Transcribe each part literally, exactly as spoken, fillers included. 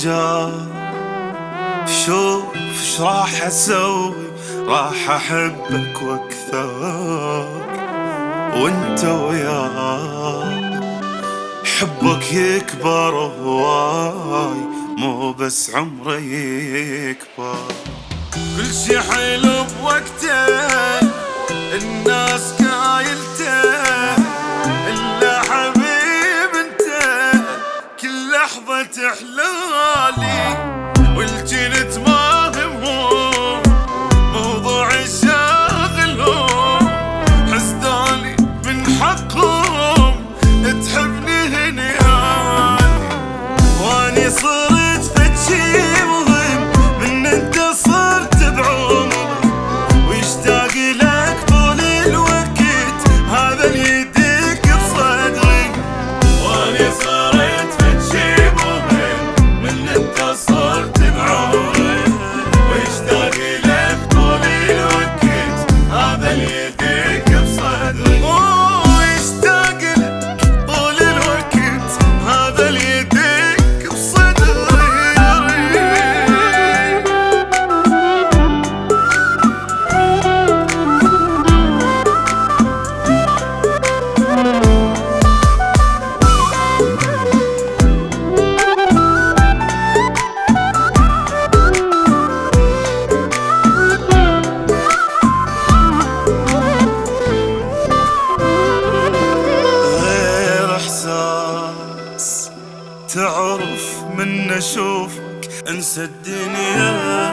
جاء شوف ايش راح اسوي، راح احبك واكثر وانت وياي. حبك يكبر هواي، مو بس عمري يكبر. كل شي حلو بوقته، الناس قايلته، الا حبيب انت كل لحظة تحلالي. والجنت ما همهم موضوع شاغلهم، حسداني من حقهم تحبني هنياني. واني صرت فشي مهم من انت صرت بعمري، ويشتاق لك طول الوقت هذا اللي يدق بصدري. واني صرت فشي مهم من انت صرت بعمري، ويشتاق لك طول الوقت هذا اللي يدق بصدري. ويشتاق لك طول الوقت هذا اللي يدق بصدري. غير احساس تعرف من اشوفك انسى الدنيا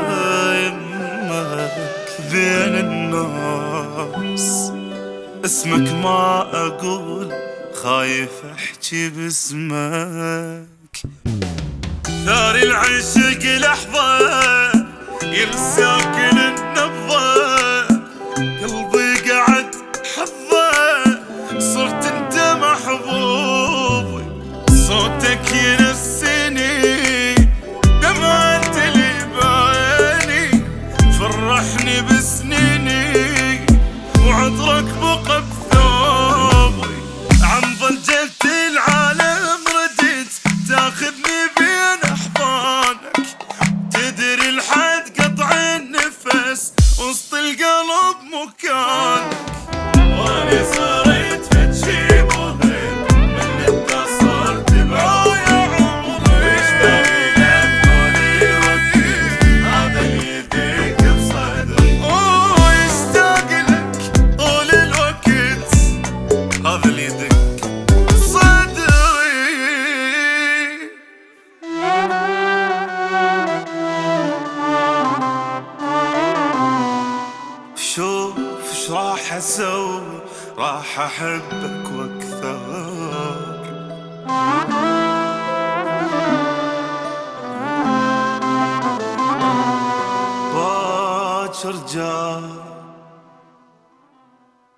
يمك بين الناس. اسمك ما اقول خايف احكي باسمك. ثاري العشق لحظة ينسى كل النبضة، قلبي قعد حظه صرت انت محبوبي. صوتك ينسيني دمعة اللي بعيني، فرحني بسنيني وعطرك بقى بثوبي. عن ضجة العالم رديت تاخذني بين احضانك، تدري لحد قطع النفس وسط القلب مكانك. واني صرت فتشي مهم من انت صرت بعمري، ويشتاق لك طول الوقت هذا اللي يدق بصدري. ويشتاق لك طول الوقت هذا اللي يدق بصدري. شوف ايش راح اسوي، راح احبك واكثر